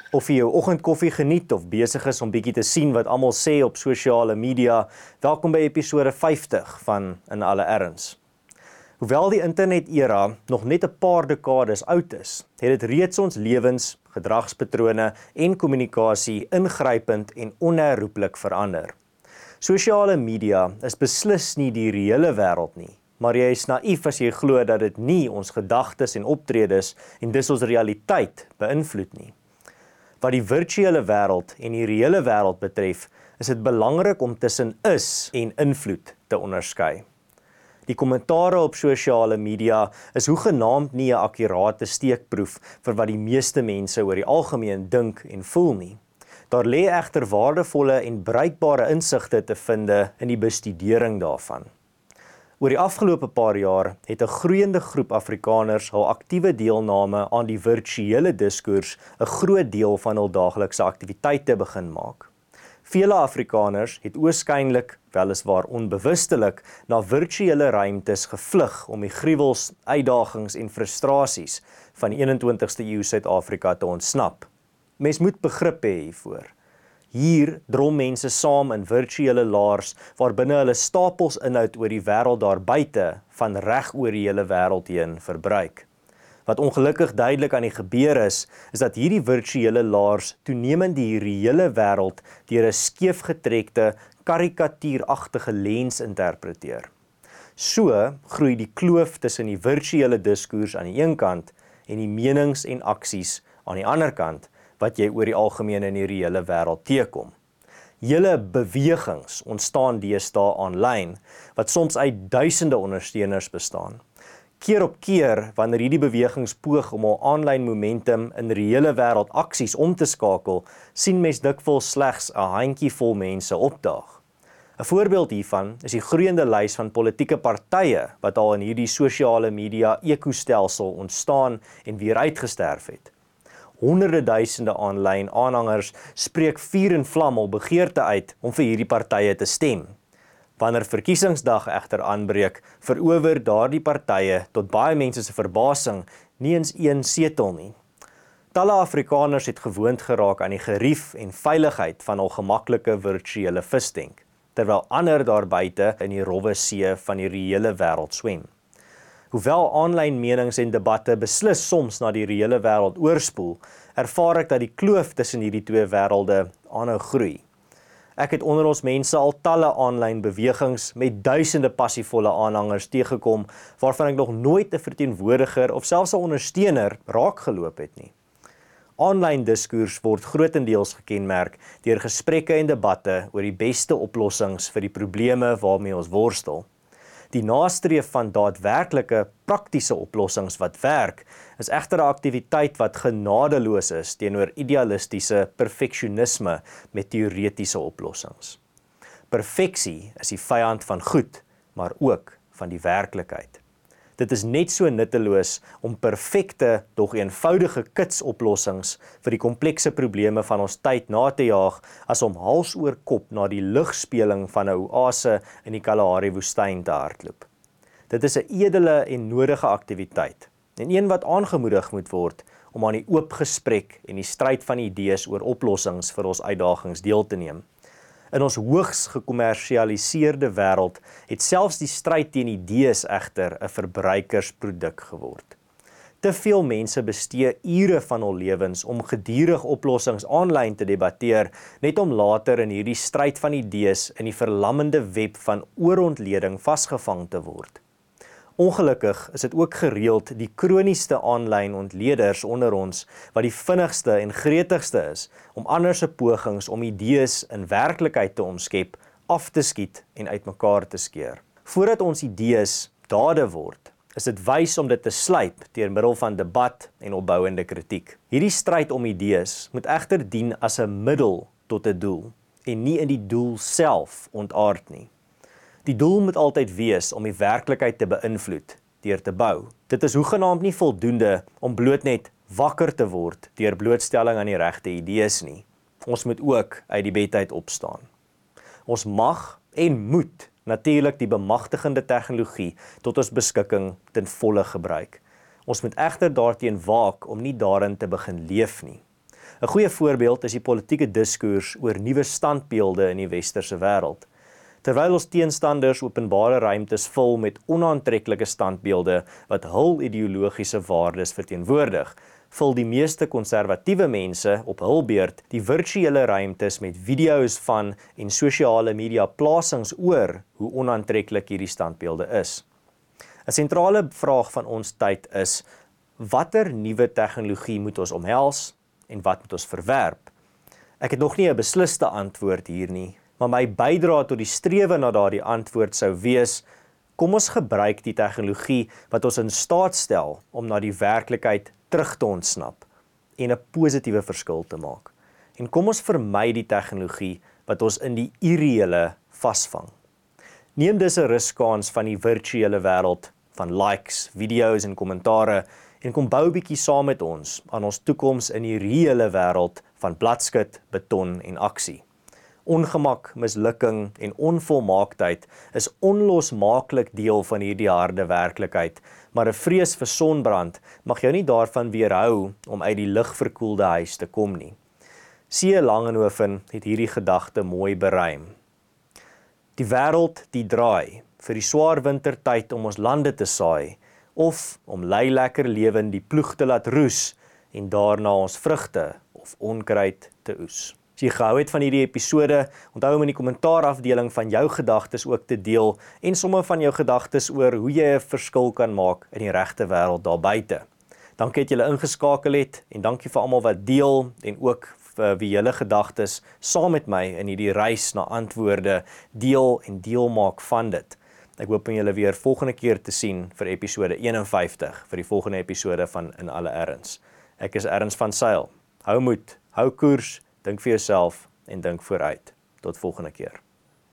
Of jy jou oggendkoffie geniet of besig is om bietjie te sien wat almal sê op sosiale media, welkom by episode 50 van In Alle Erns. Hoewel die internet-era nog net 'n paar dekades oud is, het dit reeds ons lewens, gedragspatrone en kommunikasie ingrypend en onherroepelik verander. Sosiale media is beslis nie die reële wêreld nie, maar jy is naïef as jy glo dat dit nie ons gedagtes en optredes en dus ons realiteit beïnvloed nie. Wat die virtuele wêreld en die reële wêreld betref, is dit belangrik om tussen is en invloed te onderskei. Die kommentare op sosiale media is hoegenaamd nie 'n akkurate steekproef vir wat die meeste mense oor die algemeen dink en voel nie. Daar lê egter waardevolle en bruikbare insigte te vind in die bestudering daarvan. Oor die afgelope paar jaar het 'n groeiende groep Afrikaners hul aktiewe deelname aan die virtuele diskurs 'n groot deel van hul daaglikse aktiwiteite begin maak. Vele Afrikaners het oorskynlik, weliswaar onbewustelik, na virtuele ruimtes gevlug om die gruwels, uitdagings en frustrasies van die 21ste eeu Suid-Afrika te ontsnap. Mens moet begrip hê hiervoor. Hier drom mense saam in virtuele laars waarbinne hulle stapels inhoud oor die wêreld daar buite van reg oor die hele wêreld heen verbruik. Wat ongelukkig duidelik aan die gebeur is dat hierdie virtuele laars toenemend die reële wêreld deur 'n skeefgetrekte, karikatuuragtige lens interpreteer. So groei die kloof tussen die virtuele diskurs aan die een kant en die menings en aksies aan die ander kant, wat jy oor die algemeen in die reële wêreld teekom. Hele bewegings ontstaan deesdae aanlyn, wat soms uit duisende ondersteuners bestaan. Keer op keer, wanneer hierdie bewegings poog om hul aanlyn momentum in reële wêreld aksies om te skakel, sien mens dikwels slegs 'n handjievol mense opdaag. 'n Voorbeeld hiervan is die groeiende lys van politieke partye wat al in hierdie sosiale media ekostelsel ontstaan en weer uitgesterf het. Honderde duisende aanlyn aanhangers spreek vuur en vlam al begeerte uit om vir hierdie partye te stem. Wanneer verkiesingsdag egter aanbreek, verower daardie partye tot baie mense se verbasing nie eens een setel nie. Talle Afrikaners het gewoond geraak aan die gerief en veiligheid van hul gemaklike virtuele visdenk, terwyl ander daar buite in die rowwe see van die reële wêreld swem. Hoewel aanlyn menings en debatte beslis soms na die reële wêreld oorspoel, ervaar ek dat die kloof tussen hierdie twee wêrelde aanhou groei. Ek het onder ons mense al talle aanlyn bewegings met duisende passievolle aanhangers teëgekom, waarvan ek nog nooit 'n verteenwoordiger of selfs 'n ondersteuner raakgeloop het nie. Aanlyn diskurs word grootendeels gekenmerk deur gesprekke en debatte oor die beste oplossings vir die probleme waarmee ons worstel. Die nastreef van daadwerklike praktiese oplossings wat werk, is egter 'n aktiwiteit wat genadeloos is teenoor idealistiese perfeksionisme met teoretiese oplossings. Perfeksie is die vyand van goed, maar ook van die werklikheid. Dit is net so nutteloos om perfekte, dog eenvoudige kitsoplossings vir die komplekse probleme van ons tyd na te jaag, as om hals oor kop na die lugspeling van 'n oase in die Kalahari woestyn te hardloop. Dit is 'n edele en nodige aktiwiteit, en een wat aangemoedig moet word om aan die oop gesprek en die stryd van idees oor oplossings vir ons uitdagings deel te neem. In ons hoogs gekommersialiseerde wêreld het selfs die stryd teen idees egter 'n verbruikersproduk geword. Te veel mense bestee ure van hul lewens om gedurig oplossings aanlyn te debatteer, net om later in hierdie stryd van idees in die verlammende web van oorontleding vasgevang te word. Ongelukkig is dit ook gereeld die kroniesste aanlyn ontleeders onder ons wat die vinnigste en gretigste is om ander se pogings om idees in werklikheid te omskep, af te skiet en uitmekaar te skeur. Voordat ons idees dade word, is dit wys om dit te slyp deur middel van debat en opbouende kritiek. Hierdie stryd om idees moet egter dien as 'n middel tot 'n doel en nie in die doel self ontaard nie. Die doel moet altyd wees om die werklikheid te beïnvloed deur te bou. Dit is hoegenaamd nie voldoende om bloot net wakker te word deur blootstelling aan die regte idees nie. Ons moet ook uit die bed uit opstaan. Ons mag en moet natuurlik die bemagtigende tegnologie tot ons beskikking ten volle gebruik. Ons moet egter daarteen waak om nie daarin te begin leef nie. 'n goeie voorbeeld is die politieke diskurs oor nuwe standbeelde in die westerse wêreld. Terwyl ons teenstanders openbare ruimtes vul met onaantreklike standbeelde wat hul ideologiese waardes verteenwoordig, vul die meeste konservatiewe mense op hul beurt die virtuele ruimtes met video's van en sosiale media plasings oor hoe onaantreklik hierdie standbeelde is. 'n Sentrale vraag van ons tyd is: watter nuwe tegnologie moet ons omhels en wat moet ons verwerp? Ek het nog nie 'n besliste antwoord hier nie, maar my bydrae tot die strewe na daardie antwoord sou wees: kom ons gebruik die tegnologie wat ons in staat stel om na die werklikheid terug te ontsnap en 'n positiewe verskil te maak. En kom ons vermy die tegnologie wat ons in die irreële vasvang. Neem dus 'n riskans van die virtuele wêreld van likes, video's en kommentare en kom bou bietjie saam met ons aan ons toekoms in die reële wêreld van bladskit, beton en aksie. Ongemak, mislukking en onvolmaaktheid is onlosmaaklik deel van hierdie harde werklikheid, maar 'n vrees vir sonbrand mag jou nie daarvan weerhou om uit die ligverkoelde huis te kom nie. C. Langenhoven het hierdie gedagte mooi beruim. Die wêreld die draai vir die swaar wintertyd om ons lande te saai, of om lei lekker lewen die ploeg te laat roes en daarna ons vrugte of onkruid te oes. As jy gehou het van hierdie episode, onthou om in die kommentaarafdeling van jou gedagtes ook te deel en somme van jou gedagtes oor hoe jy 'n verskil kan maak in die regte wêreld daar buite. Dankie dat julle ingeskakel het en dankie vir almal wat deel en ook vir wie julle gedagtes saam met my in hierdie reis na antwoorde deel en deel maak van dit. Ek hoop om julle weer volgende keer te sien vir episode 51, vir die volgende episode van In Alle Erns. Ek is Ernst van Sail. Hou moed, hou koers, dink vir jouself en dink vooruit. Tot volgende keer.